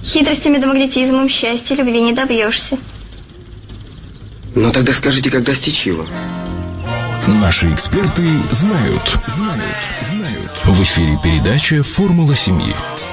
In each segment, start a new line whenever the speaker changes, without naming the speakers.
Хитростями да магнетизмом счастья любви не добьешься.
Ну тогда скажите, как достичь его?
Наши эксперты знают. В эфире передача «Формула семьи».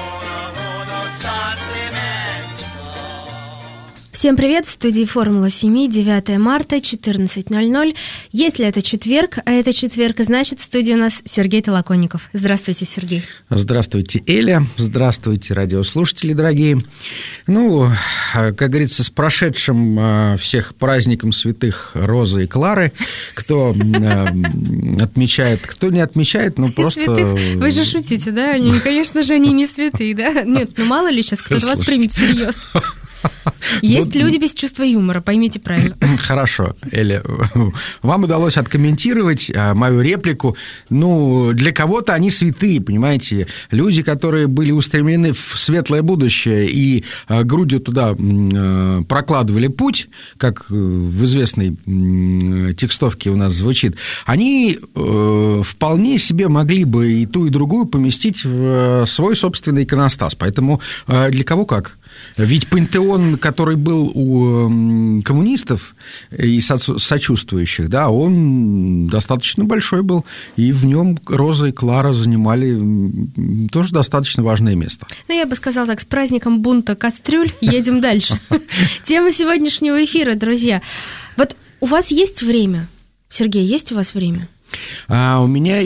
Всем привет, в студии «Формула семьи», 9 марта, 14:00. Если это четверг, а это четверг, значит, в студии у нас Сергей Толоконников. Здравствуйте, Сергей.
Здравствуйте, Эля. Здравствуйте, радиослушатели дорогие. Ну, как говорится, с прошедшим всех праздником святых Розы и Клары. Кто отмечает, кто не отмечает, ну просто...
Святых? Вы же шутите, да? Они, конечно же, они не святые, да? Нет, ну мало ли сейчас кто-то вас примет всерьез. Есть люди без чувства юмора, поймите правильно.
Хорошо, Эля, вам удалось откомментировать мою реплику. Ну, для кого-то они святые, понимаете. Люди, которые были устремлены в светлое будущее и грудью туда прокладывали путь, как в известной текстовке у нас звучит, они вполне себе могли бы и ту, и другую поместить в свой собственный иконостас. Поэтому для кого как? Ведь пантеон, который был у коммунистов и сочувствующих, да, он достаточно большой был, и в нем Роза и Клара занимали тоже достаточно важное место.
Ну, я бы сказала так, с праздником бунта кастрюль едем дальше. Тема сегодняшнего эфира, друзья. Вот у вас есть время? Сергей, есть у вас время?
У меня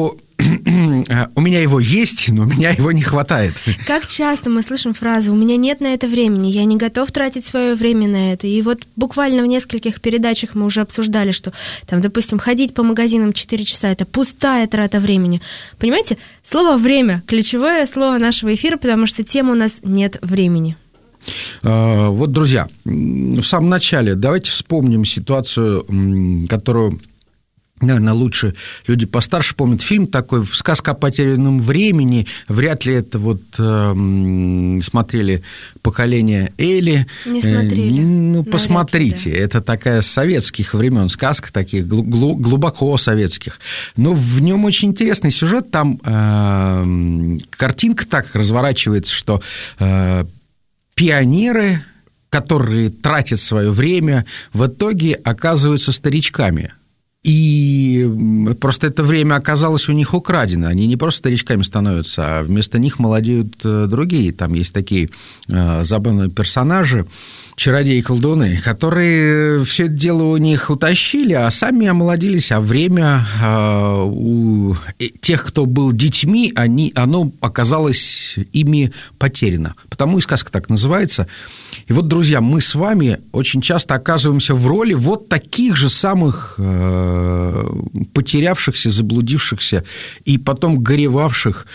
его есть, но у меня его не хватает.
Как часто мы слышим фразу «у меня нет на это времени, я не готов тратить свое время на это». И вот буквально в нескольких передачах мы уже обсуждали, что, там, допустим, ходить по магазинам 4 часа – это пустая трата времени. Понимаете, слово «время» – ключевое слово нашего эфира, потому что тема у нас «нет времени».
Вот, друзья, в самом начале давайте вспомним ситуацию, которую... Наверное, лучше люди постарше помнят фильм такой «Сказка о потерянном времени». Вряд ли это вот смотрели поколение Эли.
Не смотрели.
Ну, посмотрите. Да. Это такая с советских времен сказка, таких глубоко советских. Но в нем очень интересный сюжет. Там картинка так разворачивается, что пионеры, которые тратят свое время, в итоге оказываются старичками. И просто это время оказалось у них украдено. Они не просто старичками становятся, а вместо них молодеют другие. Там есть такие забавные персонажи, чародеи и колдуны, которые все это дело у них утащили, а сами омолодились, а время у тех, кто был детьми, оно оказалось ими потеряно. Потому и сказка так называется. И вот, друзья, мы с вами очень часто оказываемся в роли вот таких же самых потерявшихся, заблудившихся и потом горевавших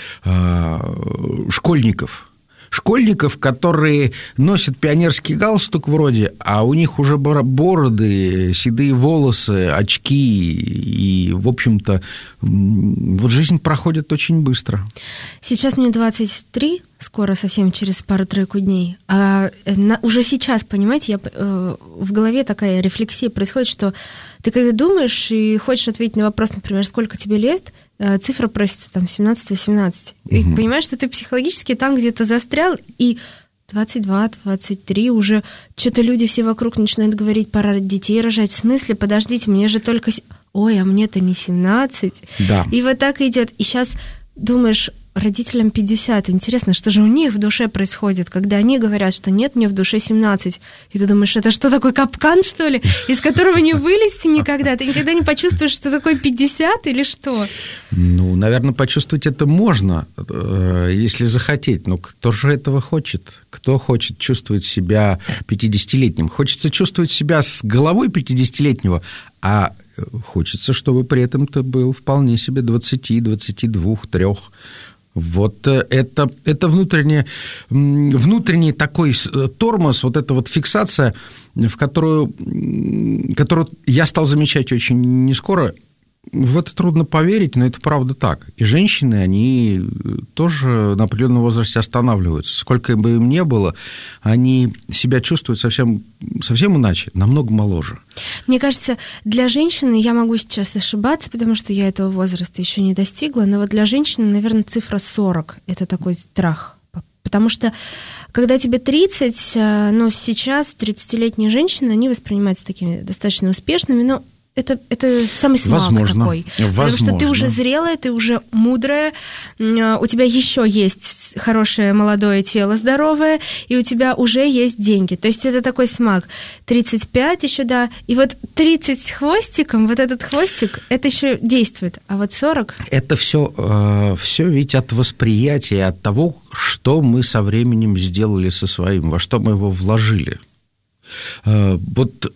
школьников. Школьников, которые носят пионерский галстук вроде, а у них уже бороды, седые волосы, очки, и, в общем-то, вот жизнь проходит очень быстро.
Сейчас мне 23, скоро совсем через пару-тройку дней, а уже сейчас, понимаете, в голове такая рефлексия происходит, что ты когда думаешь и хочешь ответить на вопрос, например, сколько тебе лет, цифра просится там 17-18. И понимаешь, что ты психологически там где-то застрял, и 22, 23 уже что-то люди все вокруг начинают говорить, пора детей рожать. В смысле, подождите, мне же только... Ой, а мне-то не 17.
Да.
И вот так идет. И сейчас думаешь, родителям 50. Интересно, что же у них в душе происходит, когда они говорят, что нет, мне в душе 17. И ты думаешь, это что, такой капкан, что ли, из которого не вылезти никогда? Ты никогда не почувствуешь, что такое 50 или что?
Ну, наверное, почувствовать это можно, если захотеть. Но кто же этого хочет? Кто хочет чувствовать себя 50-летним? Хочется чувствовать себя с головой 50-летнего, а хочется, чтобы при этом-то был вполне себе 20, 22, 3. Вот это внутренний такой тормоз, вот эта вот фиксация, в которую я стал замечать очень нескоро. В это трудно поверить, но это правда так. И женщины, они тоже на определенном возрасте останавливаются. Сколько бы им ни было, они себя чувствуют совсем иначе, намного моложе.
Мне кажется, для женщины, я могу сейчас ошибаться, потому что я этого возраста еще не достигла, но вот для женщины, наверное, цифра 40 – это такой страх Потому что, когда тебе 30, ну, сейчас 30-летние женщины, они воспринимаются такими достаточно успешными, но это самый смак такой. Потому что ты уже зрелая, ты уже мудрая, у тебя еще есть хорошее молодое тело здоровое, и у тебя уже есть деньги. То есть это такой смак. 35 еще, да. И вот 30 с хвостиком, вот этот хвостик, это еще действует. А вот 40...
Это все ведь от восприятия, от того, что мы со временем сделали со своим, во что мы его вложили. Вот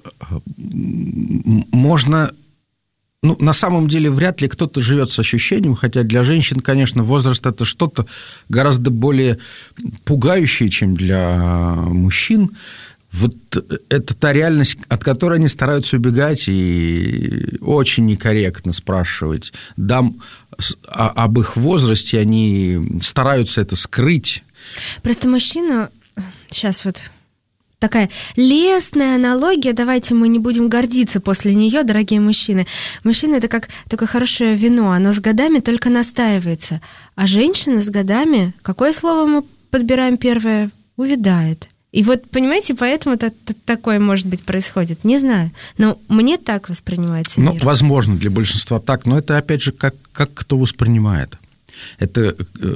можно... Ну, на самом деле, вряд ли кто-то живет с ощущением, хотя для женщин, конечно, возраст – это что-то гораздо более пугающее, чем для мужчин. Вот это та реальность, от которой они стараются убегать, и очень некорректно спрашивать дам об их возрасте, они стараются это скрыть.
Просто мужчина... Сейчас вот... Такая лестная аналогия, давайте мы не будем гордиться после нее, дорогие мужчины. Мужчина – это как такое хорошее вино, оно с годами только настаивается. А женщина с годами, какое слово мы подбираем первое? Увядает. И вот, понимаете, поэтому такое, может быть, происходит. Не знаю, но мне так воспринимается мир.
Ну, возможно, для большинства так, но это, опять же, как кто воспринимает. Это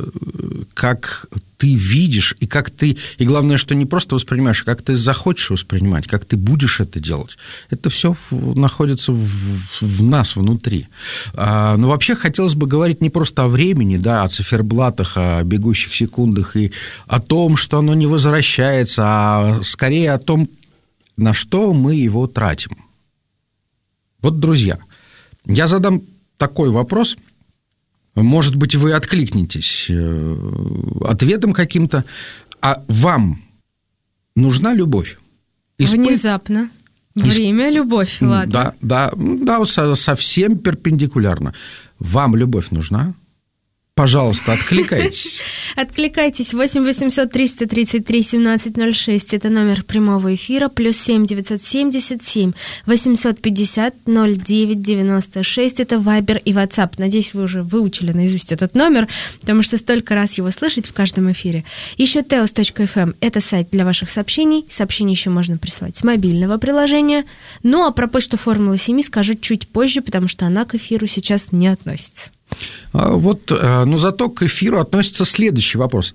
как ты видишь, и как ты, и главное, что не просто воспринимаешь, а как ты захочешь воспринимать, как ты будешь это делать. Это все находится в нас внутри. Но вообще хотелось бы говорить не просто о времени, да, о циферблатах, о бегущих секундах и о том, что оно не возвращается, а скорее о том, на что мы его тратим. Вот, друзья, я задам такой вопрос. Может быть, вы откликнетесь ответом каким-то. А вам нужна любовь?
Внезапно. Время, любовь, ладно.
Да, совсем перпендикулярно. Вам любовь нужна? Пожалуйста, откликайтесь.
Откликайтесь. 8 800 333 1706. Это номер прямого эфира. +7 977 850 09 96. Это Viber и WhatsApp. Надеюсь, вы уже выучили наизусть этот номер, потому что столько раз его слышать в каждом эфире. Еще teos.fm. Это сайт для ваших сообщений. Сообщения еще можно присылать с мобильного приложения. Ну, а про почту Формулы Семьи скажу чуть позже, потому что она к эфиру сейчас не относится.
Вот, но зато к эфиру относится следующий вопрос.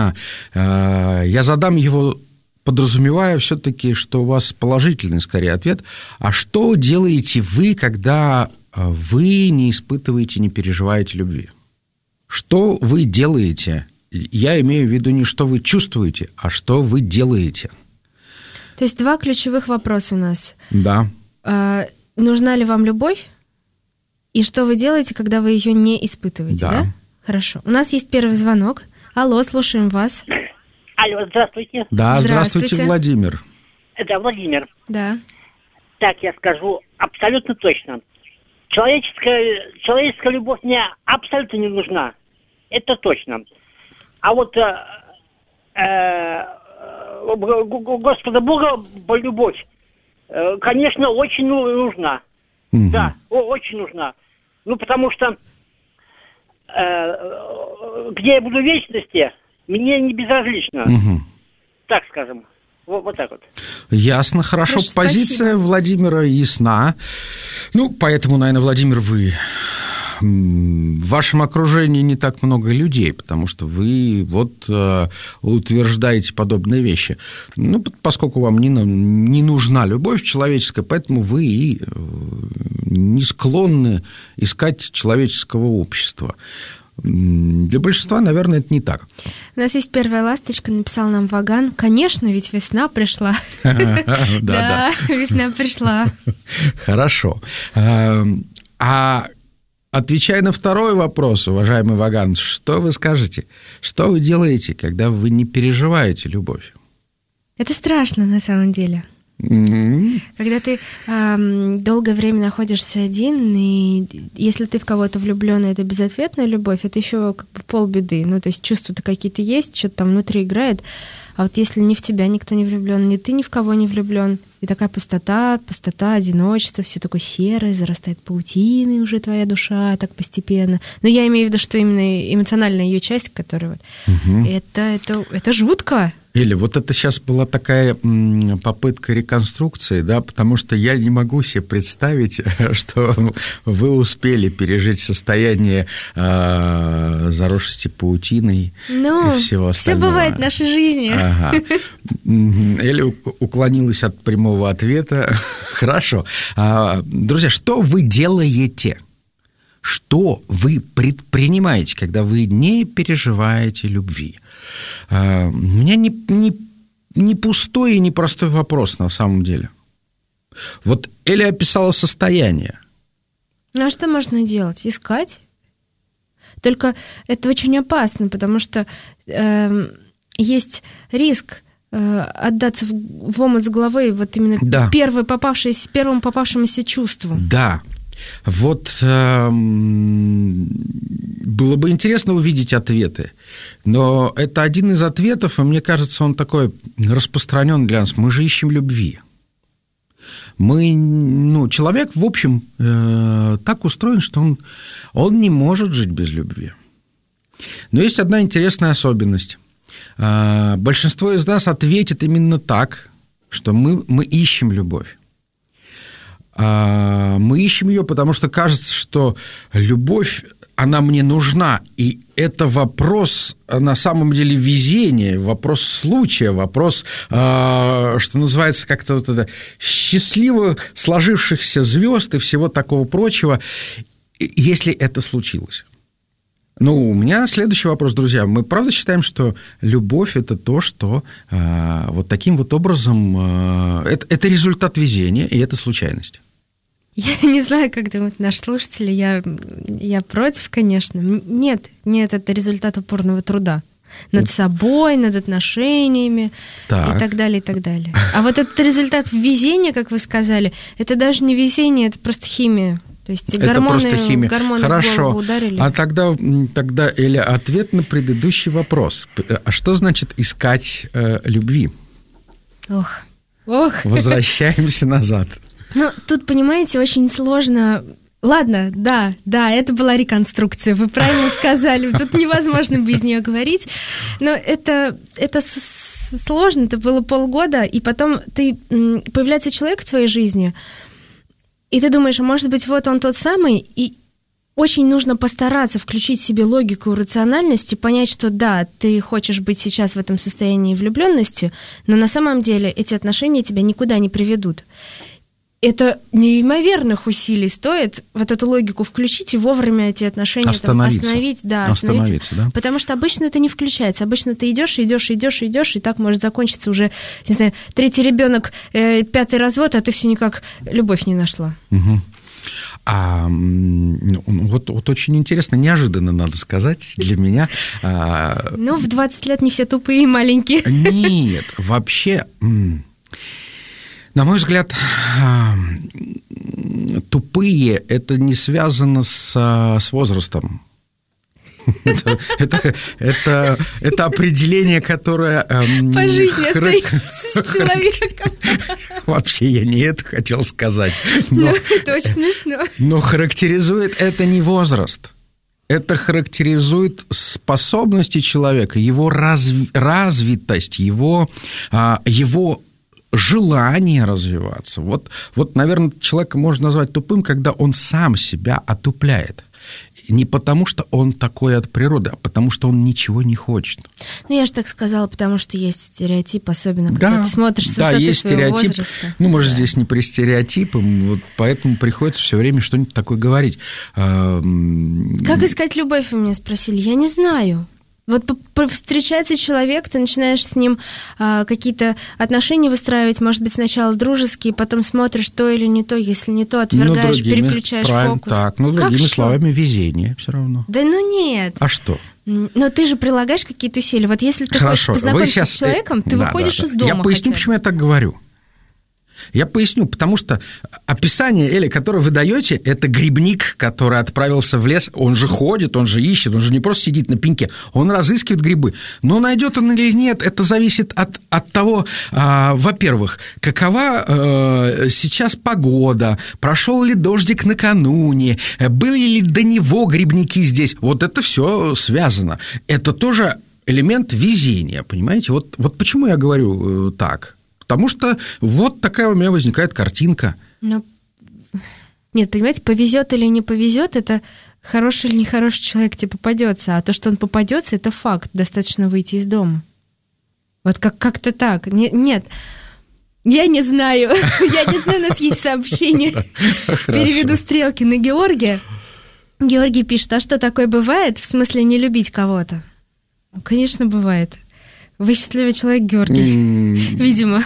Я задам его, подразумевая все-таки, что у вас положительный, скорее, ответ. А что делаете вы, когда вы не испытываете, не переживаете любви? Что вы делаете? Я имею в виду не что вы чувствуете, а что вы делаете.
То есть 2 ключевых вопроса у нас.
Да.
Нужна ли вам любовь? И что вы делаете, когда вы ее не испытываете, да? Хорошо. У нас есть первый звонок. Алло, слушаем вас.
Алло, здравствуйте.
Да, здравствуйте, Владимир.
Это Владимир.
Да.
Так, я скажу абсолютно точно. Человеческая любовь мне абсолютно не нужна. Это точно. А вот Господа Бога любовь, конечно, очень нужна.
Угу.
Да, очень нужна. Ну, потому что где я буду в вечности, мне не безразлично.
Угу.
Так скажем. Вот так вот.
Ясно, хорошо. Позиция спасибо. Владимира ясна. Ну, поэтому, наверное, Владимир, вы... В вашем окружении не так много людей, потому что вы вот утверждаете подобные вещи. Ну, поскольку вам не нужна любовь человеческая, поэтому вы и не склонны искать человеческого общества. Для большинства, наверное, это не так.
У нас есть первая ласточка, написал нам Ваган. Конечно, ведь весна пришла. Да, весна пришла.
Хорошо. А отвечая на второй вопрос, уважаемый Ваган, что вы скажете? Что вы делаете, когда вы не переживаете любовь?
Это страшно, на самом деле.
Mm-hmm.
Когда ты долгое время находишься один, и если ты в кого-то влюблён, это безответная любовь, это еще как бы полбеды. Ну, то есть чувства-то какие-то есть, что-то там внутри играет. А вот если ни в тебя никто не влюблен, ни ты ни в кого не влюблен, и такая пустота, одиночество, все такое серое, зарастает паутиной уже твоя душа так постепенно. Но я имею в виду, что именно эмоциональная ее часть, которая это жутко.
Или вот это сейчас была такая попытка реконструкции, да, потому что я не могу себе представить, что вы успели пережить состояние заросшести паутиной и всего остального.
Все бывает в нашей жизни.
Ага. Эля уклонилась от прямого ответа. Хорошо. Друзья, что вы делаете? Что вы предпринимаете, когда вы не переживаете любви? У меня не пустой и не простой вопрос на самом деле. Вот Эля описала состояние.
Ну, а что можно делать? Искать? Только это очень опасно, потому что есть риск отдаться в омут с головой вот именно первым попавшемуся чувству.
Да. Вот было бы интересно увидеть ответы, но это один из ответов, и мне кажется, он такой распространен для нас. Мы же ищем любви. Человек, в общем, так устроен, что он не может жить без любви. Но есть одна интересная особенность. Большинство из нас ответит именно так, что мы ищем любовь. Мы ищем ее, потому что кажется, что любовь, она мне нужна, и это вопрос, на самом деле, везения, вопрос случая, вопрос, что называется, как-то вот это счастливо сложившихся звезд и всего такого прочего, если это случилось. У меня следующий вопрос, друзья. Мы правда считаем, что любовь – это то, что вот таким вот образом… это результат везения, и это случайность?
Я не знаю, как думают наши слушатели. Я против, конечно. Нет, это результат упорного труда. Над собой, над отношениями и так далее, и так далее. А вот этот результат везения, как вы сказали, это даже не везение, это просто химия. То есть гормоны в голову ударили.
А тогда, Эля, ответ на предыдущий вопрос. А что значит искать любви?
Ох.
Возвращаемся назад.
Тут, понимаете, очень сложно. Ладно, да, это была реконструкция, вы правильно сказали. Тут невозможно без нее говорить. Но это сложно, это было полгода, и потом появляется человек в твоей жизни, и ты думаешь, может быть, вот он тот самый, и очень нужно постараться включить в себе логику и рациональность и понять, что да, ты хочешь быть сейчас в этом состоянии влюбленности, но на самом деле эти отношения тебя никуда не приведут. Это неимоверных усилий стоит вот эту логику включить и вовремя эти отношения остановить.
Остановиться, да?
Потому что обычно это не включается. Обычно ты идешь, и так может закончиться уже, не знаю, 3-й ребенок, 5-й развод, а ты все никак любовь не нашла.
Угу. Вот очень интересно, неожиданно, надо сказать, для меня.
В 20 лет не все тупые и маленькие.
Нет, вообще... На мой взгляд, тупые – это не связано с возрастом. Это определение, которое…
По жизни остается с человеком.
Вообще, я не это хотел сказать.
Это очень смешно.
Но характеризует это не возраст. Это характеризует способности человека, его развитость, его желание развиваться. Вот, наверное, человека можно назвать тупым, когда он сам себя отупляет. Не потому, что он такой от природы, а потому, что он ничего не хочет.
Я же так сказала, потому что есть стереотип, особенно когда ты смотришь с высоты
есть
своего
стереотип.
возраста.
Может, здесь не при стереотипе, поэтому приходится все время что-нибудь такое говорить.
Как искать любовь, вы меня спросили? Я не знаю. Вот встречается человек, ты начинаешь с ним какие-то отношения выстраивать, может быть, сначала дружеские, потом смотришь, то или не то, если не то, отвергаешь, переключаешь фокус.
Так, другими словами, везение все равно.
Да нет.
А что?
Но ты же прилагаешь какие-то усилия. Вот если ты хочешь познакомиться с человеком, ты выходишь из дома.
Я поясню, почему я так говорю. Я поясню, потому что описание, Эля, которое вы даете, это грибник, который отправился в лес, он же ходит, он же ищет, он же не просто сидит на пеньке, он разыскивает грибы. Но найдет он или нет, это зависит от того, во-первых, какова сейчас погода, прошел ли дождик накануне, были ли до него грибники здесь. Вот это все связано. Это тоже элемент везения, понимаете? Вот почему я говорю так. Потому что вот такая у меня возникает картинка.
Но... Нет, понимаете, повезет или не повезет, это хороший или нехороший человек тебе попадется. А то, что он попадется, это факт. Достаточно выйти из дома. Вот как-то так. Нет, я не знаю. Я не знаю, у нас есть сообщение. Переведу стрелки на Георгия. Георгий пишет: а что, такое бывает? В смысле, не любить кого-то? Ну, конечно, бывает. Вы счастливый человек, Георгий, видимо.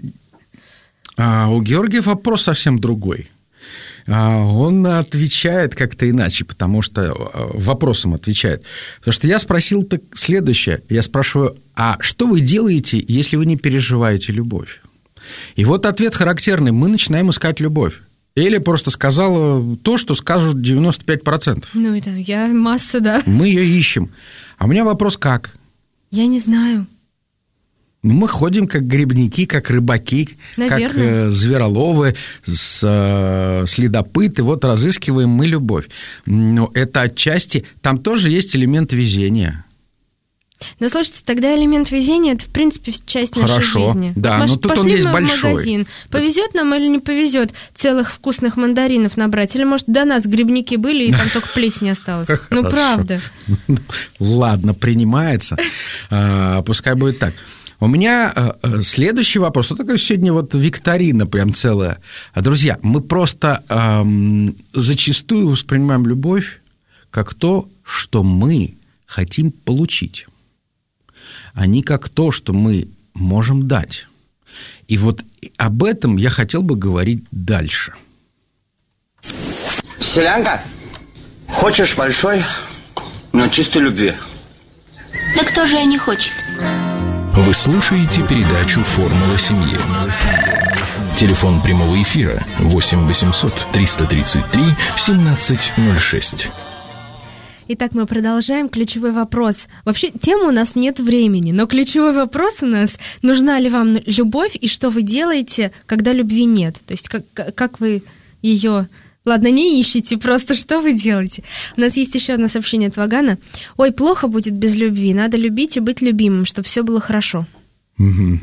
У Георгия вопрос совсем другой. Он отвечает как-то иначе, потому что вопросом отвечает. Потому что я спросил так следующее. Я спрашиваю, а что вы делаете, если вы не переживаете любовь? И вот ответ характерный. Мы начинаем искать любовь. Эля просто сказала то, что скажут 95%.
Ну, это я масса, да.
Мы ее ищем. А у меня вопрос как?
Я не знаю.
Мы ходим как грибники, как рыбаки,
наверное,
как звероловы, следопыты, вот разыскиваем мы любовь. Но это отчасти, там тоже есть элемент везения.
Но слушайте, тогда элемент везения – это, в принципе, часть нашей жизни.
Да,
вот,
но тут
пошли
он есть
мы
большой.
В магазин. Повезет нам или не повезет целых вкусных мандаринов набрать? Или, может, до нас грибники были, и там только плесень осталась? Ну, правда.
Ладно, принимается. Пускай будет так. У меня следующий вопрос. Вот такая сегодня вот викторина прям целая. Друзья, мы просто зачастую воспринимаем любовь как то, что мы хотим получить, а не как то, что мы можем дать. И вот об этом я хотел бы говорить дальше.
Селянка, хочешь большой, но чистой любви?
Да кто же и не хочет?
Вы слушаете передачу «Формула семьи». Телефон прямого эфира 8 800 333 1706.
Итак, мы продолжаем. Ключевой вопрос. Вообще, темы у нас нет времени, но ключевой вопрос у нас: нужна ли вам любовь и что вы делаете, когда любви нет? То есть, как вы ее... Ладно, не ищите, просто что вы делаете? У нас есть еще одно сообщение от Вагана. Ой, плохо будет без любви, надо любить и быть любимым, чтобы все было хорошо.
Угу.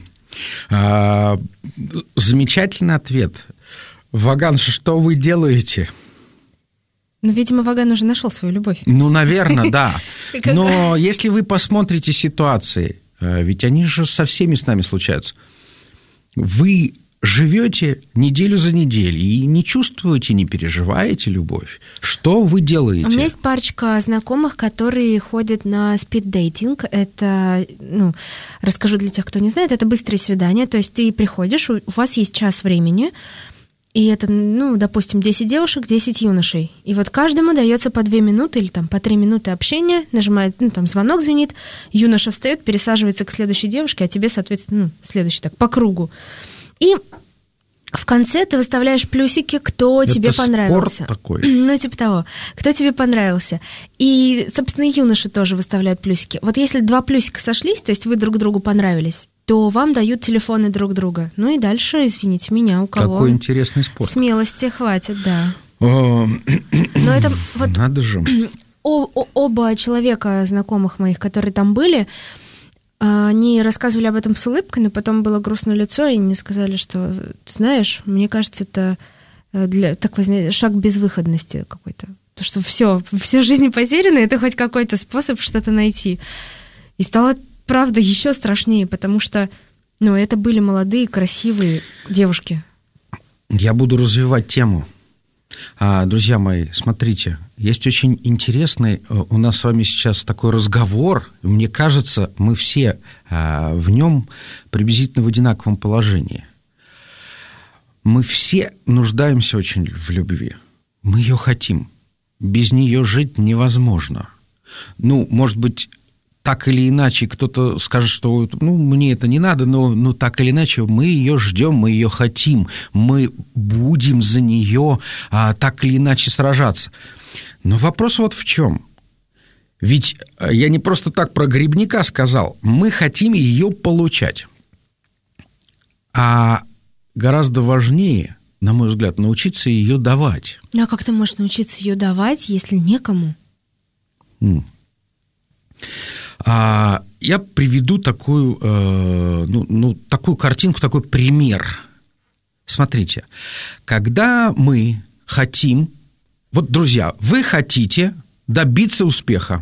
Замечательный ответ. Ваган, что вы делаете?
Ну, видимо, Ваган уже нашел свою любовь.
Ну, наверное, да. Но если вы посмотрите ситуации, ведь они же со всеми с нами случаются, вы живете неделю за неделей и не чувствуете, не переживаете любовь. Что вы делаете?
У меня есть парочка знакомых, которые ходят на спид-дейтинг. Это, расскажу для тех, кто не знает, это быстрые свидания. То есть ты приходишь, у вас есть час времени, и это, допустим, 10 девушек, 10 юношей. И вот каждому дается по 2 минуты или там по 3 минуты общения, нажимает, там звонок звенит, юноша встает, пересаживается к следующей девушке, а тебе, соответственно, следующий так, по кругу. И в конце ты выставляешь плюсики, кто это тебе понравился.
Спорт такой.
Типа того. Кто тебе понравился. И, собственно, юноши тоже выставляют плюсики. Вот если 2 плюсика сошлись, то есть вы друг другу понравились, то вам дают телефоны друг друга. Ну и дальше, извините меня, у кого...
Какой интересный спорт.
Смелости хватит, да. Но это вот...
Надо же.
Оба человека, знакомых моих, которые там были, они рассказывали об этом с улыбкой, но потом было грустное лицо, и они сказали, что, знаешь, мне кажется, это такой, знаешь, шаг безвыходности какой-то. То, что все жизни потеряны, это хоть какой-то способ что-то найти. И стало, правда, еще страшнее, потому что, это были молодые, красивые девушки.
Я буду развивать тему. Друзья мои, смотрите, есть очень интересный у нас с вами сейчас такой разговор. Мне кажется, мы все в нем приблизительно в одинаковом положении. Мы все нуждаемся очень в любви. Мы ее хотим. Без нее жить невозможно. Может быть, так или иначе кто-то скажет, что мне это не надо, но так или иначе мы ее ждем, мы ее хотим, мы будем за нее так или иначе сражаться. Но вопрос вот в чем. Ведь я не просто так про грибника сказал, мы хотим ее получать. А гораздо важнее, на мой взгляд, научиться ее давать.
А как ты можешь научиться ее давать, если некому?
Я приведу такую картинку, такой пример. Смотрите, когда мы хотим... Вот, друзья, вы хотите добиться успеха.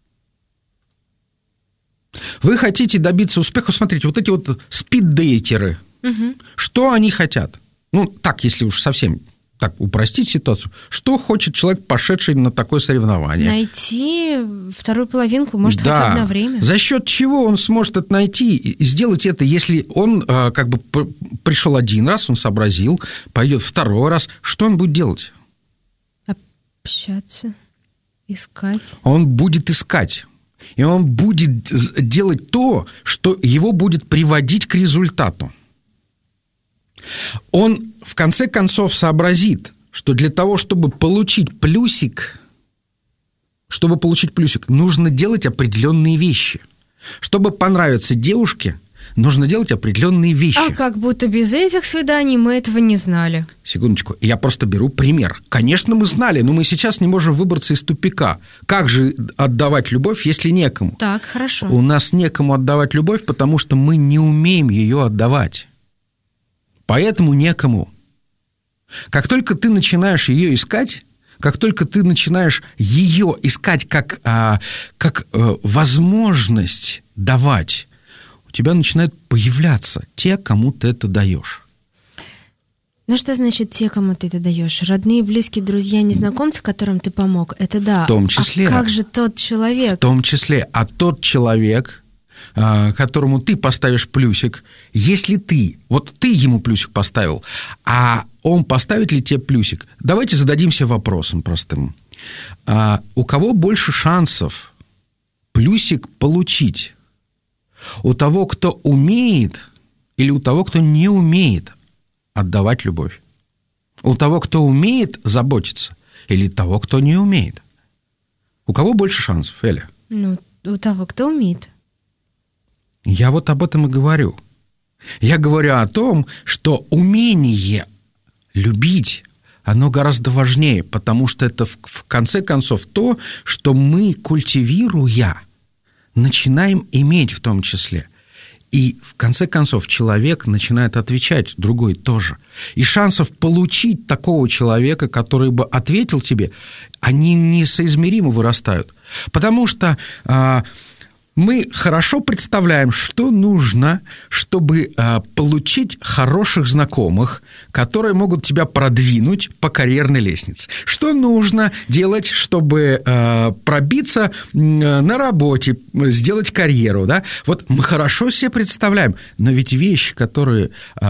Вы хотите добиться успеха, смотрите, вот эти вот спиддейтеры, что они хотят? Так, если уж совсем так упростить ситуацию, что хочет человек, пошедший на такое соревнование?
Найти вторую половинку, может, хоть одно время.
За счет чего он сможет это найти и сделать это, если он пришел один раз, он сообразил, пойдет второй раз, что он будет делать?
Общаться, искать.
Он будет искать. И он будет делать то, что его будет приводить к результату. Он, в конце концов, сообразит, что для того, чтобы получить плюсик, нужно делать определенные вещи. Чтобы понравиться девушке, нужно делать определенные вещи.
А как будто без этих свиданий мы этого не знали.
Секундочку, я просто беру пример. Конечно, мы знали, но мы сейчас не можем выбраться из тупика. Как же отдавать любовь, если некому?
Так, хорошо.
У нас некому отдавать любовь, потому что мы не умеем ее отдавать. Поэтому некому. Как только ты начинаешь ее искать, как только ты начинаешь ее искать как возможность давать, у тебя начинают появляться те, кому ты это даешь.
Ну, что значит те, кому ты это даешь? Родные, близкие, друзья, незнакомцы, которым ты помог, это да.
В том числе.
А как же тот человек?
В том числе. А тот человек, которому ты поставишь плюсик, если ты ему плюсик поставил, а он поставит ли тебе плюсик? Давайте зададимся вопросом простым. У кого больше шансов плюсик получить? У того, кто умеет, или у того, кто не умеет отдавать любовь? У того, кто умеет заботиться, или того, кто не умеет? У кого больше шансов, Эля?
У того, кто умеет.
Я вот об этом и говорю. Я говорю о том, что умение любить, оно гораздо важнее, потому что это, в конце концов, то, что мы, культивируя, начинаем иметь в том числе. И, в конце концов, человек начинает отвечать, другой тоже. И шансов получить такого человека, который бы ответил тебе, они несоизмеримо вырастают. Потому что мы хорошо представляем, что нужно, чтобы получить хороших знакомых, которые могут тебя продвинуть по карьерной лестнице. Что нужно делать, чтобы пробиться на работе, сделать карьеру, да? Вот мы хорошо себе представляем, но ведь вещи, которые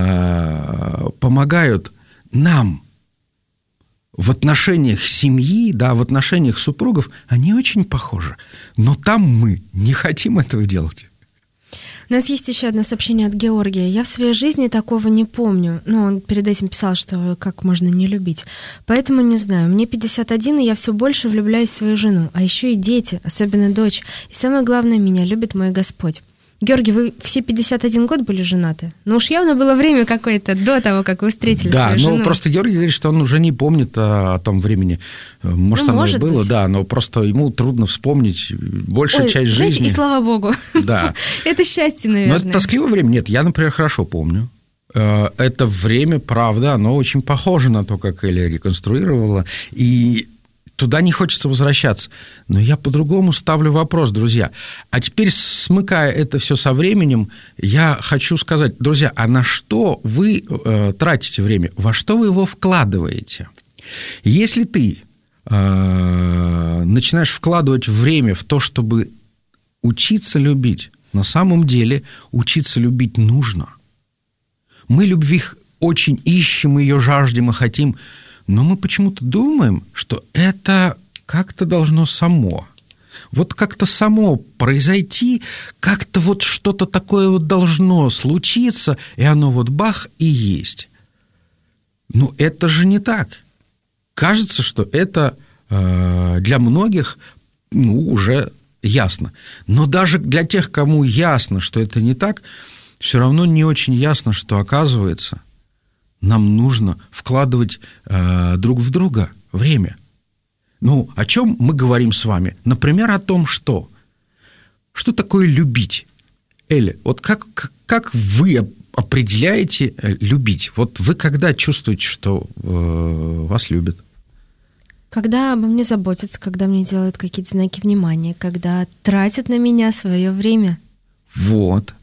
помогают нам в отношениях семьи, да, в отношениях супругов, они очень похожи. Но там мы не хотим этого делать.
У нас есть еще одно сообщение от Георгия. Я в своей жизни такого не помню. Он перед этим писал, что как можно не любить. Поэтому не знаю. Мне 51, и я все больше влюбляюсь в свою жену. А еще и дети, особенно дочь. И самое главное, меня любит мой Господь. Георгий, вы все 51 год были женаты? Ну уж явно было время какое-то до того, как вы встретили свою жену.
Да, просто Георгий говорит, что он уже не помнит о том времени. Может, оно и было, быть. Да, но просто ему трудно вспомнить большую часть жизни.
И слава богу.
Да.
Это счастье, наверное.
Но это тоскливое время? Нет, я, например, хорошо помню. Это время, правда, оно очень похоже на то, как Эля реконструировала, и туда не хочется возвращаться. Но я по-другому ставлю вопрос, друзья. А теперь, смыкая это все со временем, я хочу сказать, друзья, а на что вы тратите время? Во что вы его вкладываете? Если ты начинаешь вкладывать время в то, чтобы учиться любить, на самом деле учиться любить нужно. Мы любви очень ищем, мы ее жаждем и хотим, но мы почему-то думаем, что это как-то должно само. Вот как-то само произойти, как-то вот что-то такое вот должно случиться, и оно вот бах и есть. Ну, это же не так. Кажется, что это для многих уже ясно. Но даже для тех, кому ясно, что это не так, все равно не очень ясно, что, оказывается, нам нужно вкладывать друг в друга время. Ну, о чем мы говорим с вами? Например, о том, что такое любить. Эля, вот как вы определяете любить? Вот вы когда чувствуете, что вас любят?
Когда обо мне заботятся, когда мне делают какие-то знаки внимания, когда тратят на меня свое время.
Вот.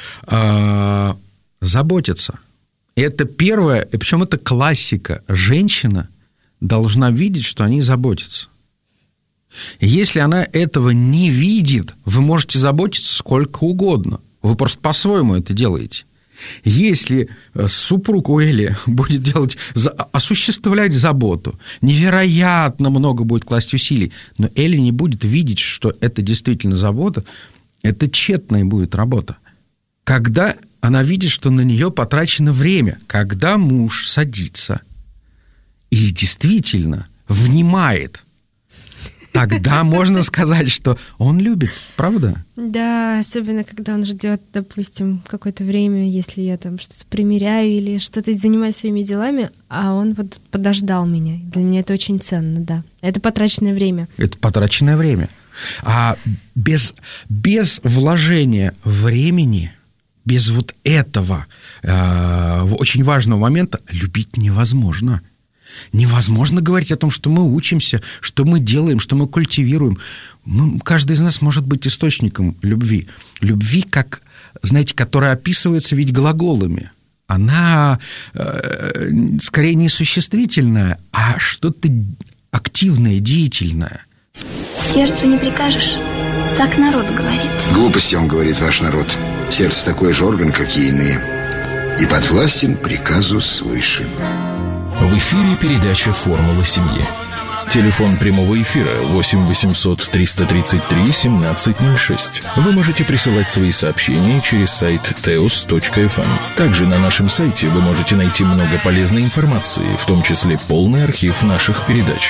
Заботятся. Это первое, и причем это классика. Женщина должна видеть, что они заботятся. Если она этого не видит, вы можете заботиться сколько угодно. Вы просто по-своему это делаете. Если супруг у Эли будет осуществлять заботу, невероятно много будет класть усилий, но Эли не будет видеть, что это действительно забота, это тщетная будет работа. Когда она видит, что на нее потрачено время, когда муж садится и действительно внимает, тогда можно сказать, что он любит, правда?
Да, особенно когда он ждет, допустим, какое-то время, если я там что-то примеряю или что-то занимаюсь своими делами, а он вот подождал меня. Для меня это очень ценно, да. Это потраченное время.
Это потраченное время. А без вложения времени, без вот этого очень важного момента любить невозможно. Невозможно говорить о том, что мы учимся, что мы делаем, что мы культивируем. Каждый из нас может быть источником любви. Любви, как, знаете, которая описывается ведь глаголами. Она скорее не существительная, а что-то активное, деятельное.
Сердцу не прикажешь, так народ говорит.
Глупости, он говорит, ваш народ. Сердце такой же орган, как и иные, и подвластен приказу свыше.
В эфире передача «Формула семьи». Телефон прямого эфира 8 800 333 1706. Вы можете присылать свои сообщения через сайт teos.fm. Также на нашем сайте вы можете найти много полезной информации, в том числе полный архив наших передач.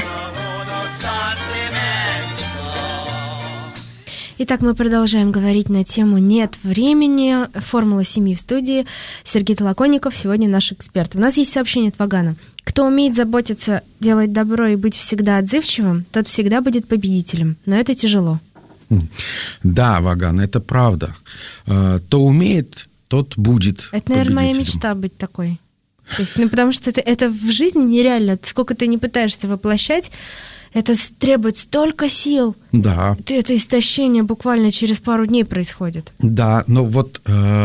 Итак, мы продолжаем говорить на тему «Нет времени». «Формула семьи» в студии. Сергей Толоконников сегодня наш эксперт. У нас есть сообщение от Вагана. Кто умеет заботиться, делать добро и быть всегда отзывчивым, тот всегда будет победителем. Но это тяжело.
Да, Ваган, это правда. Кто умеет, тот будет
Это, наверное, моя мечта быть такой. То есть, потому что это в жизни нереально. Сколько ты не пытаешься воплощать, это требует столько сил.
Да.
Это истощение буквально через пару дней происходит.
Да, но вот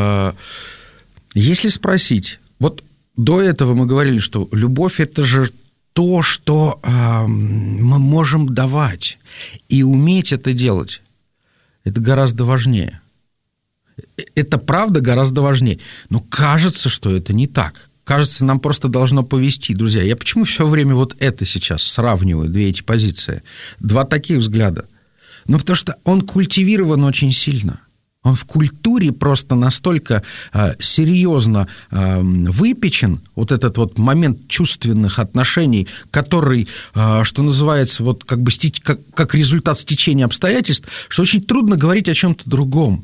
если спросить, вот до этого мы говорили, что любовь – это же то, что мы можем давать, и уметь это делать – это гораздо важнее. Это правда гораздо важнее, но кажется, что это не так. Кажется, нам просто должно повести. Друзья, я почему все время вот это сейчас сравниваю, две эти позиции? Два таких взгляда. Ну, потому что он культивирован очень сильно. Он в культуре просто настолько серьезно выпечен, вот этот вот момент чувственных отношений, который, что называется, вот как бы как результат стечения обстоятельств, что очень трудно говорить о чем-то другом.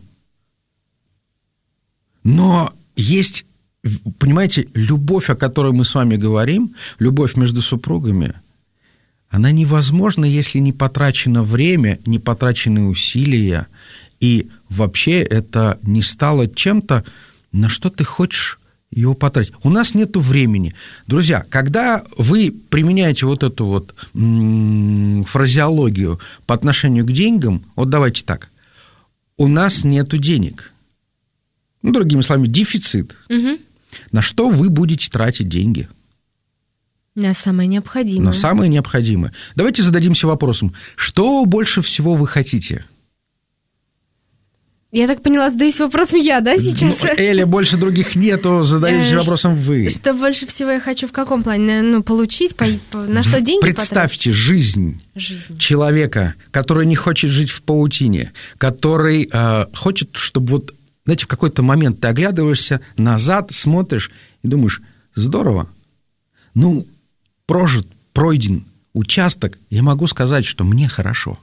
Но есть... Понимаете, любовь, о которой мы с вами говорим, любовь между супругами, она невозможна, если не потрачено время, не потрачены усилия, и вообще это не стало чем-то, на что ты хочешь его потратить. У нас нет времени. Друзья, когда вы применяете вот эту вот фразеологию по отношению к деньгам, вот давайте так, у нас нет денег. Ну, другими словами, дефицит. Угу. На что вы будете тратить деньги?
На самое необходимое.
На самое необходимое. Давайте зададимся вопросом, что больше всего вы хотите?
Я так поняла, задаюсь вопросом я, да, сейчас?
Ну, Эля, больше других нету, задаюсь вопросом вы.
Что больше всего я хочу в каком плане? Ну, получить, на что деньги
Представьте жизнь человека, который не хочет жить в паутине, который хочет, чтобы вот, знаете, в какой-то момент ты оглядываешься назад, смотришь и думаешь, здорово, ну, пройден участок, я могу сказать, что мне хорошо.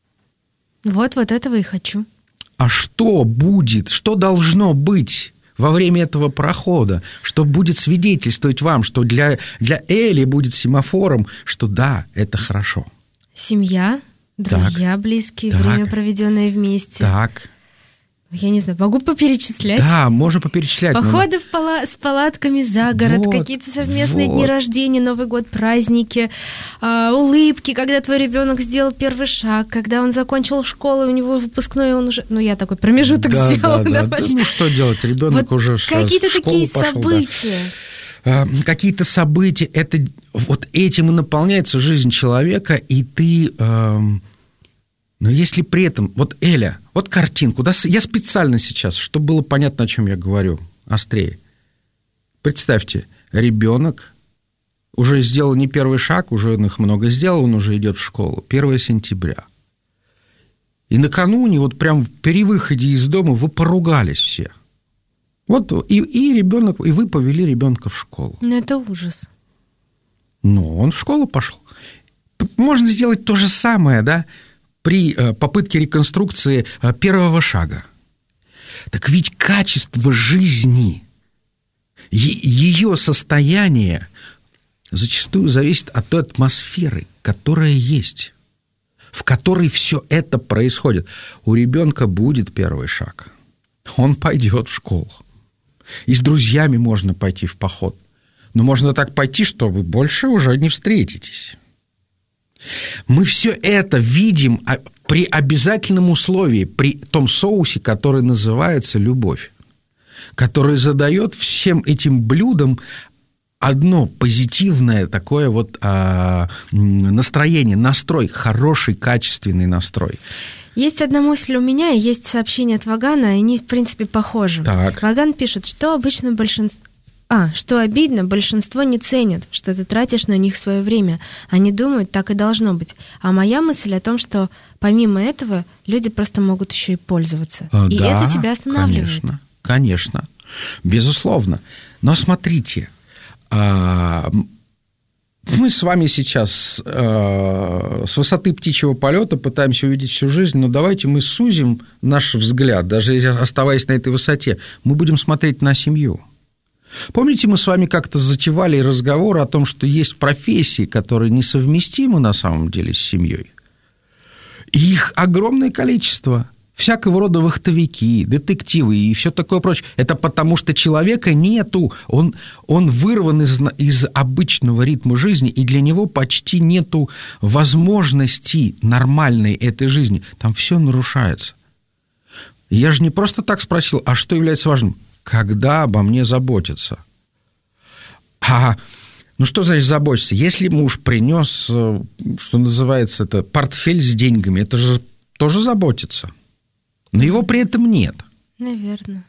Вот этого и хочу.
А что будет, что должно быть во время этого прохода, что будет свидетельствовать вам, что для Эли будет семафором, что да, это хорошо. Семья,
друзья, близкие, время, проведенное вместе.
Так.
Я не знаю, могу поперечислять?
Да, можно поперечислять.
Походы с палатками за город, какие-то совместные дни рождения, Новый год, праздники, улыбки, когда твой ребенок сделал первый шаг, когда он закончил школу, у него выпускной, он уже... Ну, я такой промежуток сделала.
Да. Ну, что делать? Ребенок уже
какие-то
в школу
такие
пошел,
события.
Да. Какие-то события, вот этим и наполняется жизнь человека, и ты... Но если при этом, вот Эля, вот картинку, да, я специально сейчас, чтобы было понятно, о чем я говорю, острее. Представьте, ребенок уже сделал не первый шаг, уже он их много сделал, он уже идет в школу. 1 сентября. И накануне, вот прям при выходе из дома вы поругались все. Вот и ребенок, и вы повели ребенка в школу.
Ну, это ужас.
Ну, он в школу пошел. Можно сделать то же самое, да, при попытке реконструкции первого шага. Так ведь качество жизни, ее состояние зачастую зависит от той атмосферы, которая есть, в которой все это происходит. У ребенка будет первый шаг. Он пойдет в школу. И с друзьями можно пойти в поход. Но можно так пойти, что вы больше уже не встретитесь. Мы все это видим при обязательном условии, при том соусе, который называется любовь, который задает всем этим блюдам одно позитивное такое вот настроение, настрой, хороший, качественный настрой.
Есть одна мысль у меня, и есть сообщение от Вагана, и они, в принципе, похожи.
Так.
Ваган пишет, что обычно что обидно, большинство не ценят, что ты тратишь на них свое время. Они думают, так и должно быть. А моя мысль о том, что помимо этого люди просто могут еще и пользоваться. И
да,
это тебя останавливает.
Конечно, безусловно. Но смотрите, мы с вами сейчас с высоты птичьего полета пытаемся увидеть всю жизнь, но давайте мы сузим наш взгляд, даже оставаясь на этой высоте, мы будем смотреть на семью. Помните, мы с вами как-то затевали разговор о том, что есть профессии, которые несовместимы на самом деле с семьей. И их огромное количество. Всякого рода вахтовики, детективы и все такое прочее. Это потому, что человека нету. Он вырван из обычного ритма жизни, и для него почти нету возможности нормальной этой жизни. Там все нарушается. Я же не просто так спросил, а что является важным? Когда обо мне заботятся? Ну что значит заботиться? Если муж принес, что называется, это портфель с деньгами, это же тоже заботиться. Но его при этом нет.
Наверное.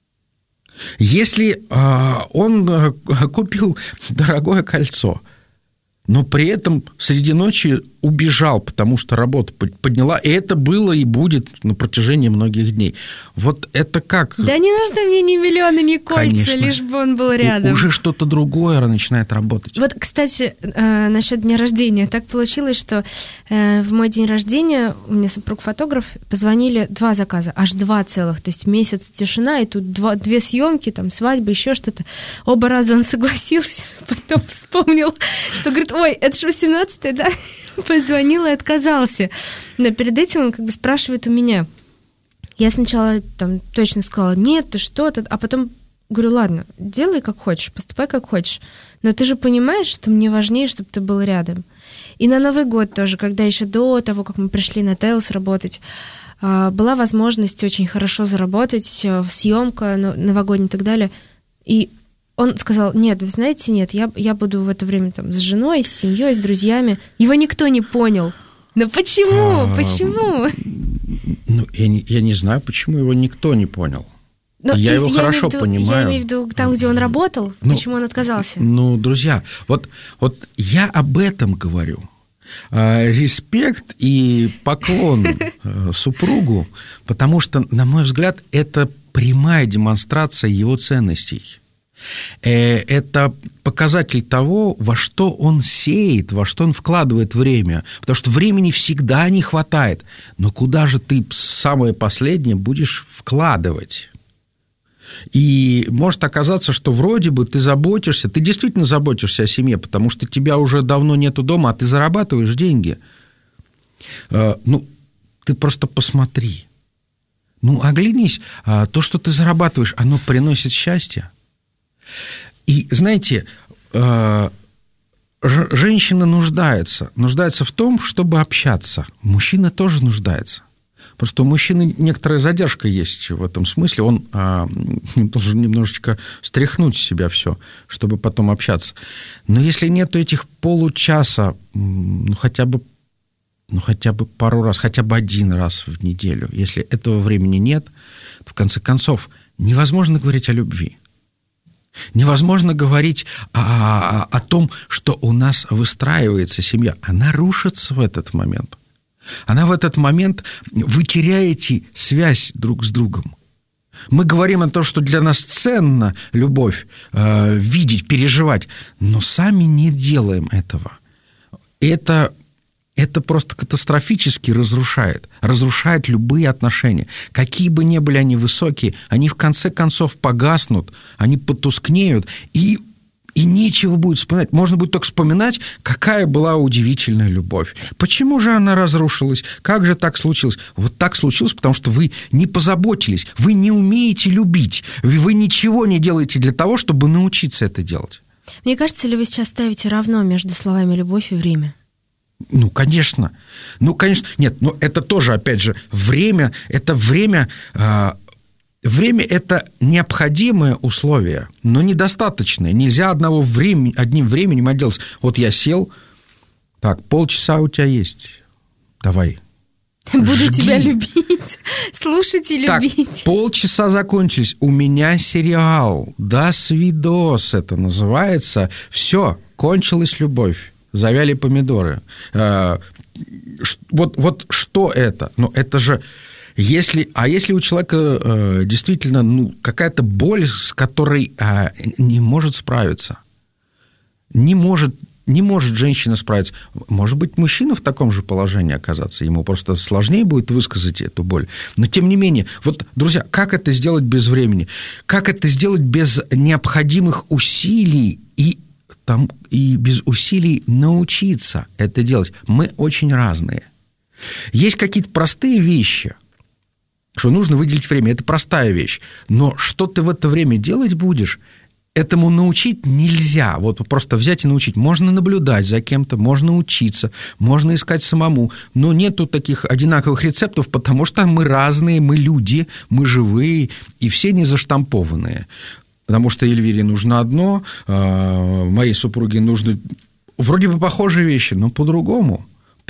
Если он купил дорогое кольцо, но при этом среди ночи убежал, потому что работа подняла, и это было и будет на протяжении многих дней. Вот это как?
Да не нужно мне ни миллионы, ни кольца, конечно. Лишь бы он был рядом.
Уже что-то другое начинает работать.
Вот, кстати, насчет дня рождения. Так получилось, что в мой день рождения, у меня супруг фотограф, позвонили 2 заказа, аж 2 целых, то есть месяц тишина, и тут 2 съемки, там свадьба, еще что-то. Оба раза он согласился, потом вспомнил, что говорит, ой, это же 18-е, да? Позвонил и отказался. Но перед этим он как бы спрашивает у меня. Я сначала там точно сказала, нет, ты что-то, а потом говорю, ладно, делай как хочешь, поступай как хочешь, но ты же понимаешь, что мне важнее, чтобы ты был рядом. И на Новый год тоже, когда еще до того, как мы пришли на Теус работать, была возможность очень хорошо заработать, съемка новогодняя и так далее, и он сказал, нет, вы знаете, нет, я буду в это время там с женой, с семьей, с друзьями. Его никто не понял. Но почему? Почему?
Ну, я не знаю, почему его никто не понял. Но я его хорошо понимаю.
Я имею в виду там, где он работал, почему он отказался?
Ну, друзья, вот я об этом говорю. Респект и поклон супругу, потому что, на мой взгляд, это прямая демонстрация его ценностей. Это показатель того, во что он сеет, во что он вкладывает время. Потому что времени всегда не хватает. Но куда же ты самое последнее будешь вкладывать? И может оказаться, что вроде бы ты заботишься, ты действительно заботишься о семье, потому что тебя уже давно нету дома, а ты зарабатываешь деньги. Ну, ты просто посмотри. Ну, оглянись. То, что ты зарабатываешь, оно приносит счастье. И, знаете, женщина нуждается в том, чтобы общаться. Мужчина тоже нуждается. Просто у мужчины некоторая задержка есть в этом смысле. Он должен немножечко стряхнуть с себя все, чтобы потом общаться. Но если нету этих получаса, хотя бы пару раз, хотя бы один раз в неделю, если этого времени нет, то, в конце концов, невозможно говорить о любви. Невозможно говорить о том, что у нас выстраивается семья. Она рушится в этот момент. Она в этот момент, вы теряете связь друг с другом. Мы говорим о том, что для нас ценно любовь, видеть, переживать, но сами не делаем этого. Это просто катастрофически разрушает любые отношения. Какие бы ни были они высокие, они в конце концов погаснут, они потускнеют, и нечего будет вспоминать. Можно будет только вспоминать, какая была удивительная любовь. Почему же она разрушилась? Как же так случилось? Вот так случилось, потому что вы не позаботились, вы не умеете любить, вы ничего не делаете для того, чтобы научиться это делать.
Мне кажется, ли вы сейчас ставите равно между словами «любовь» и «время»?
Ну, конечно. Нет, но это тоже, опять же, время – это необходимое условие, но недостаточное. Нельзя одним временем отделаться. Вот я сел, так, полчаса у тебя есть, давай.
Буду тебя любить, слушать и любить.
Так, полчаса закончились, у меня сериал, «Досвидос» это называется, все, кончилась любовь. Завяли помидоры. Вот что это? Ну, это же... Если у человека действительно какая-то боль, с которой не может справиться, не может женщина справиться, может быть, мужчина в таком же положении оказаться, ему просто сложнее будет высказать эту боль. Но, тем не менее, вот, друзья, как это сделать без времени? Как это сделать без необходимых усилий и без усилий научиться это делать? Мы очень разные. Есть какие-то простые вещи, что нужно выделить время. Это простая вещь. Но что ты в это время делать будешь, этому научить нельзя. Вот просто взять и научить. Можно наблюдать за кем-то, можно учиться, можно искать самому. Но нету таких одинаковых рецептов, потому что мы разные, мы люди, мы живые, и все не заштампованные. Потому что Эльвире нужно одно, моей супруге нужны вроде бы похожие вещи, но по-другому.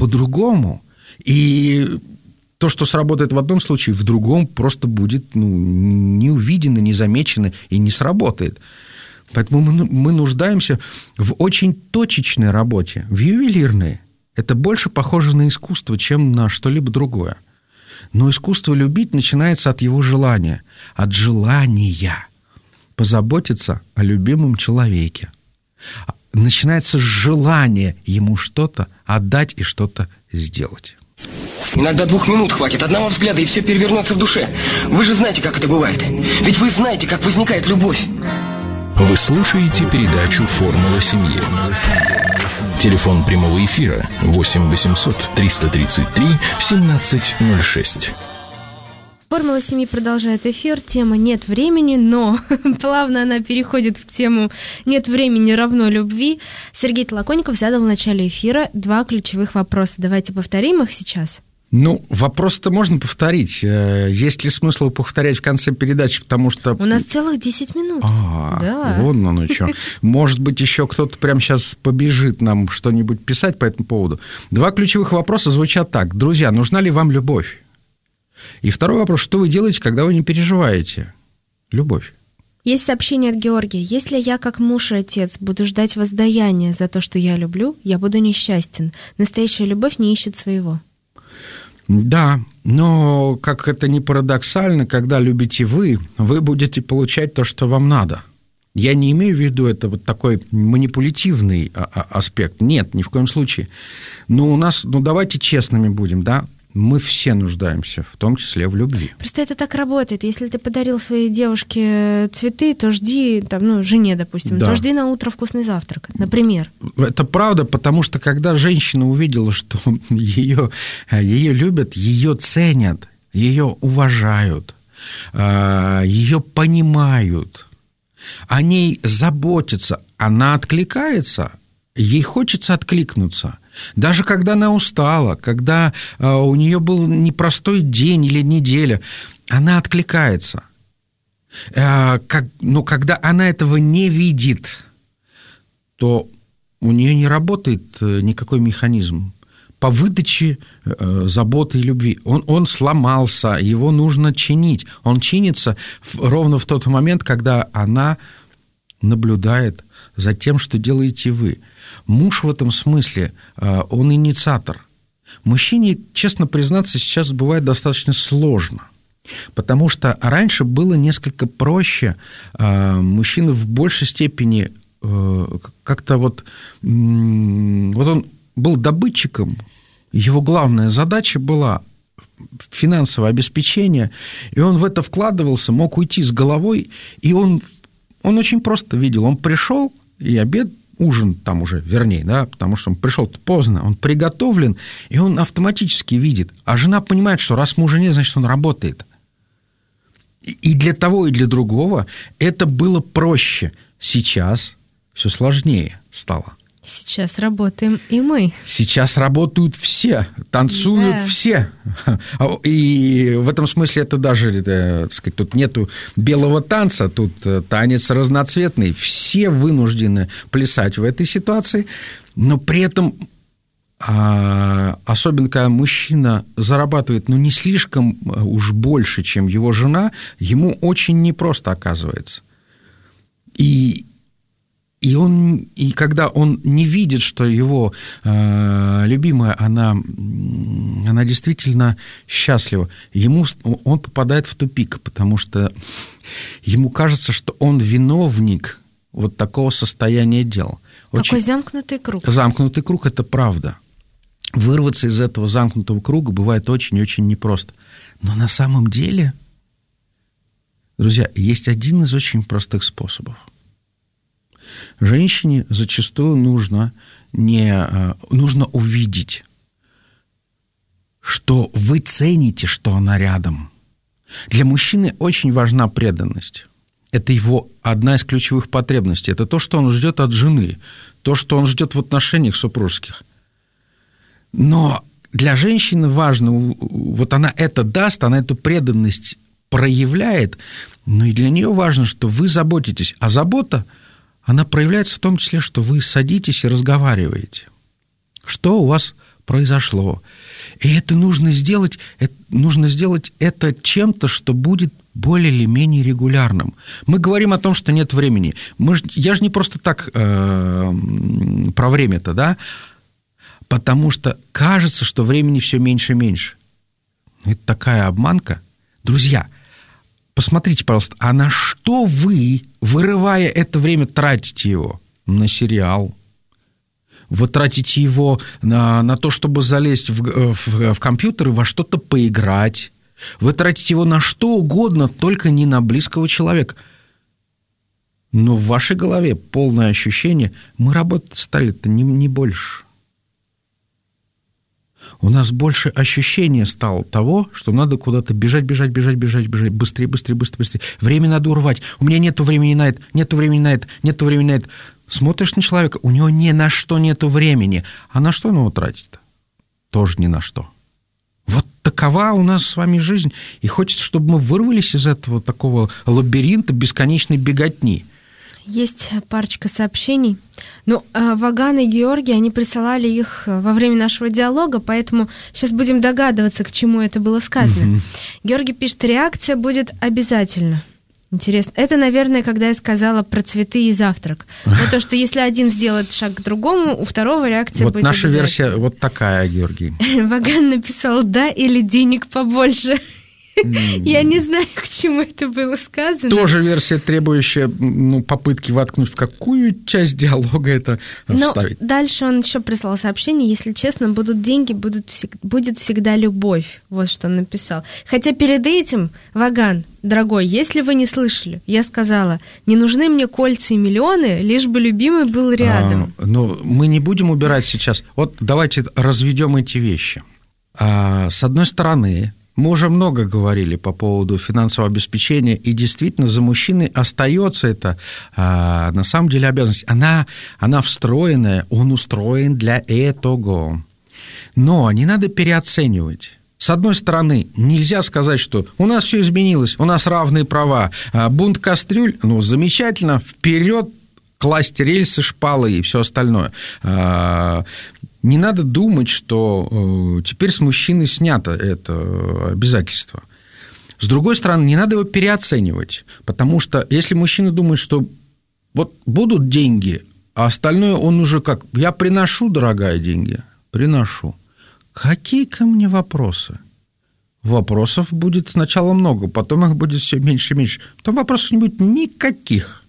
И то, что сработает в одном случае, в другом просто будет не увидено, не замечено и не сработает. Поэтому мы нуждаемся в очень точечной работе, в ювелирной. Это больше похоже на искусство, чем на что-либо другое. Но искусство любить начинается от его желания, от желания позаботиться о любимом человеке. Начинается с желания ему что-то отдать и что-то сделать.
Иногда 2 минут хватит, одного взгляда, и все перевернется в душе. Вы же знаете, как это бывает. Ведь вы знаете, как возникает любовь.
Вы слушаете передачу «Формула семьи». Телефон прямого эфира 8 800 333 1706.
«Формула семьи» продолжает эфир. Тема «Нет времени», но плавно она переходит в тему «Нет времени равно любви». Сергей Толоконников задал в начале эфира 2 ключевых вопроса. Давайте повторим их сейчас.
Вопрос-то можно повторить. Есть ли смысл повторять в конце передачи, потому что...
У нас целых 10 минут.
Да. Вон оно что. Может быть, еще кто-то прямо сейчас побежит нам что-нибудь писать по этому поводу. 2 ключевых вопроса звучат так. Друзья, нужна ли вам любовь? И второй вопрос, что вы делаете, когда вы не переживаете любовь?
Есть сообщение от Георгия. Если я, как муж и отец, буду ждать воздаяния за то, что я люблю, я буду несчастен. Настоящая любовь не ищет своего.
Да, но, как это ни парадоксально, когда любите вы будете получать то, что вам надо. Я не имею в виду это вот такой манипулятивный аспект. Нет, ни в коем случае. Но у нас, давайте честными будем, да? Мы все нуждаемся, в том числе в любви.
Просто это так работает. Если ты подарил своей девушке цветы, то жди, жене, допустим, то жди на утро вкусный завтрак, например.
Это правда, потому что когда женщина увидела, что ее любят, ее ценят, ее уважают, ее понимают, о ней заботятся, она откликается, ей хочется откликнуться. Даже когда она устала, когда у нее был непростой день или неделя, она откликается. Но когда она этого не видит, то у нее не работает никакой механизм по выдаче заботы и любви. Он сломался, его нужно чинить. Он чинится ровно в тот момент, когда она наблюдает за тем, что делаете вы. Муж в этом смысле, он инициатор. Мужчине, честно признаться, сейчас бывает достаточно сложно, потому что раньше было несколько проще. Мужчина в большей степени как-то вот он был добытчиком, его главная задача была финансовое обеспечение, и он в это вкладывался, мог уйти с головой, и он очень просто видел, он пришел, и обед, ужин там уже, вернее, да, потому что он пришел поздно, он приготовлен, и он автоматически видит. А жена понимает, что раз мужа нет, значит, он работает. И для того, и для другого это было проще. Сейчас все сложнее стало.
Сейчас работаем и мы.
Сейчас работают все, танцуют все. И в этом смысле это даже, так сказать, тут нету белого танца, тут танец разноцветный. Все вынуждены плясать в этой ситуации, но при этом, особенно когда мужчина зарабатывает, не слишком уж больше, чем его жена, ему очень непросто оказывается. И когда он не видит, что его любимая, она действительно счастлива, он попадает в тупик, потому что ему кажется, что он виновник вот такого состояния дел.
Какой замкнутый круг.
Замкнутый круг – это правда. Вырваться из этого замкнутого круга бывает очень-очень непросто. Но на самом деле, друзья, есть один из очень простых способов. Женщине зачастую нужно увидеть, что вы цените, что она рядом. Для мужчины очень важна преданность. Это его одна из ключевых потребностей. Это то, что он ждет от жены, то, что он ждет в отношениях супружеских. Но для женщины важно, вот она это даст, она эту преданность проявляет, но и для нее важно, что вы заботитесь. А забота, она проявляется в том числе, что вы садитесь и разговариваете. Что у вас произошло? И это нужно сделать это чем-то, что будет более или менее регулярным. Мы говорим о том, что нет времени. Я же не просто так про время-то, да? Потому что кажется, что времени все меньше и меньше. Это такая обманка. Друзья, посмотрите, пожалуйста, а на что вы, вырывая это время, тратите его? На сериал. Вы тратите его на то, чтобы залезть в компьютер и во что-то поиграть. Вы тратите его на что угодно, только не на близкого человека. Но в вашей голове полное ощущение, мы работать стали-то не больше. У нас больше ощущения стало того, что надо куда-то бежать, быстрее. Время надо урвать. У меня нету времени на это. Смотришь на человека, у него ни на что нету времени. А на что он его тратит? Тоже ни на что. Вот такова у нас с вами жизнь. И хочется, чтобы мы вырвались из этого такого лабиринта бесконечной беготни.
Есть парочка сообщений. Ну, Ваган и Георгий, они присылали их во время нашего диалога, поэтому сейчас будем догадываться, к чему это было сказано. Георгий пишет, реакция будет обязательно. Интересно. Это, наверное, когда я сказала про цветы и завтрак. Но то, что если один сделает шаг к другому, у второго реакция будет
наша
обязательно.
версия вот такая, Георгий.
Ваган написал «да» или «денег побольше». Я не знаю, к чему это было сказано.
Тоже версия, требующая попытки воткнуть, в какую часть диалога это вставить.
Но дальше он еще прислал сообщение, если честно, будут деньги, будет всегда любовь. Вот что он написал. Хотя перед этим, Ваган, дорогой, если вы не слышали, я сказала, не нужны мне кольца и миллионы, лишь бы любимый был рядом.
Но мы не будем убирать сейчас. Вот давайте разведем эти вещи. С одной стороны, мы уже много говорили по поводу финансового обеспечения, и действительно за мужчиной остается это, на самом деле, обязанность. Она встроенная, он устроен для этого. Но не надо переоценивать. С одной стороны, нельзя сказать, что у нас все изменилось, у нас равные права, бунт кастрюль, замечательно, вперед класть рельсы, шпалы и все остальное. Не надо думать, что теперь с мужчины снято это обязательство. С другой стороны, не надо его переоценивать, потому что если мужчина думает, что вот будут деньги, а остальное он уже как, я приношу, дорогая, деньги, приношу. Какие ко мне вопросы? Вопросов будет сначала много, потом их будет все меньше и меньше. Потом вопросов не будет никаких.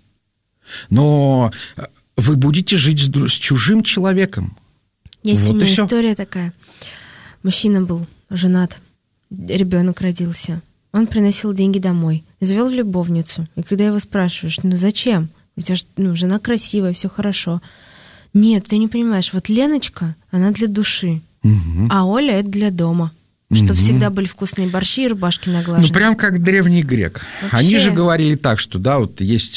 Но вы будете жить с чужим человеком.
Есть
вот
у меня
всё.
история такая. Мужчина был женат, ребенок родился. Он приносил деньги домой, завел любовницу. И когда его спрашиваешь, зачем? У тебя же жена красивая, все хорошо. Нет, ты не понимаешь, вот Леночка, она для души, а Оля это для дома. Чтобы всегда были вкусные борщи и рубашки наглажены.
Прям как древний грек.
Вообще.
Они же говорили так, что вот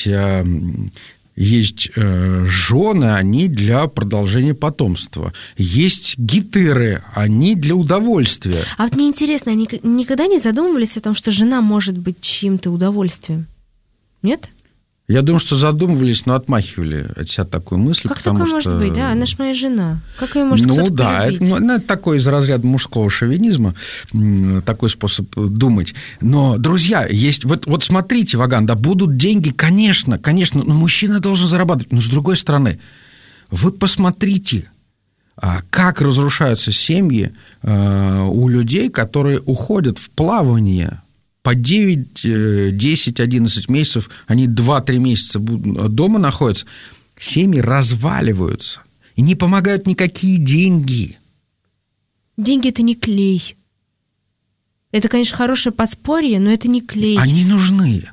есть жены, они для продолжения потомства. Есть гетеры, они для удовольствия.
А вот мне интересно, они никогда не задумывались о том, что жена может быть чьим-то удовольствием? Нет?
Я думаю, что задумывались, но отмахивали от себя такую мысль.
Как такое может быть, да? Она ж моя жена. Как ее может кто-то полюбить?
Это такой из разряда мужского шовинизма, такой способ думать. Но, друзья, есть... Вот смотрите, Ваган, будут деньги, конечно, но мужчина должен зарабатывать. Но, с другой стороны, вы посмотрите, как разрушаются семьи у людей, которые уходят в плавание. По 9, 10, 11 месяцев, они 2-3 месяца дома находятся, семьи разваливаются. И не помогают никакие деньги.
Деньги – это не клей. Это, конечно, хорошее подспорье, но это не клей.
Они нужны,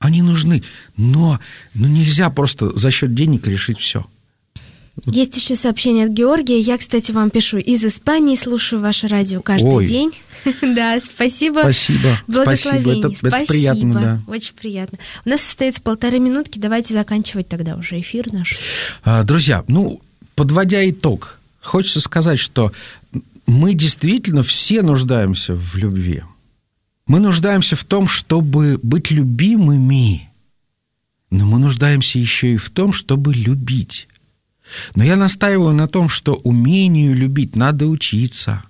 но нельзя просто за счет денег решить все.
Есть еще сообщение от Георгия. Я, кстати, вам пишу из Испании, слушаю ваше радио каждый день. Да, спасибо. Благословений.
Это приятно, да.
Очень приятно. У нас остается 1,5 минутки. Давайте заканчивать тогда уже эфир наш.
Друзья, подводя итог, хочется сказать, что мы действительно все нуждаемся в любви. Мы нуждаемся в том, чтобы быть любимыми, но мы нуждаемся еще и в том, чтобы любить. Но я настаиваю на том, что умению любить надо учиться.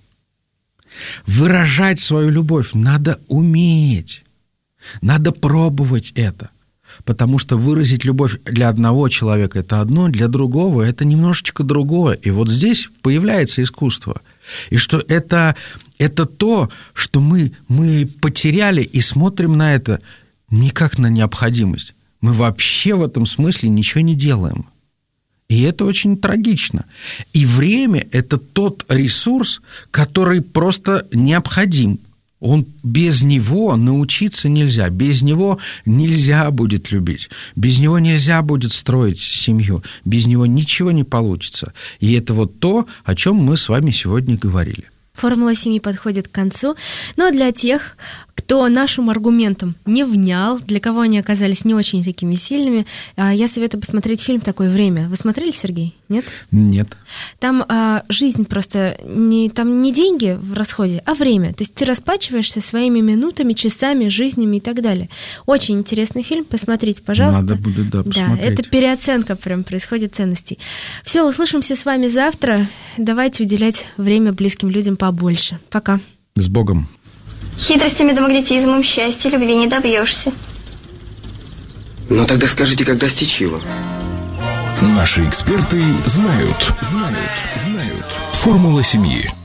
Выражать свою любовь надо уметь. Надо пробовать это. Потому что выразить любовь для одного человека – это одно, для другого – это немножечко другое. И вот здесь появляется искусство. И что это то, что мы потеряли и смотрим на это не как на необходимость. Мы вообще в этом смысле ничего не делаем. И это очень трагично. И время – это тот ресурс, который просто необходим. Без него научиться нельзя, без него нельзя будет любить, без него нельзя будет строить семью, без него ничего не получится. И это вот то, о чем мы с вами сегодня говорили.
Формула семьи подходит к концу, но для тех, кто кто нашим аргументам не внял, для кого они оказались не очень такими сильными, я советую посмотреть фильм «Такое время». Вы смотрели, Сергей? Нет?
Нет.
Там жизнь просто, там не деньги в расходе, а время. То есть ты расплачиваешься своими минутами, часами, жизнями и так далее. Очень интересный фильм, посмотрите, пожалуйста.
Надо будет, посмотреть.
Да, это переоценка прям происходит ценностей. Все, услышимся с вами завтра. Давайте уделять время близким людям побольше. Пока.
С Богом.
Хитростями да магнетизмом счастья, любви не добьешься.
Ну тогда скажите, как достичь его?
Наши эксперты знают. Формула семьи.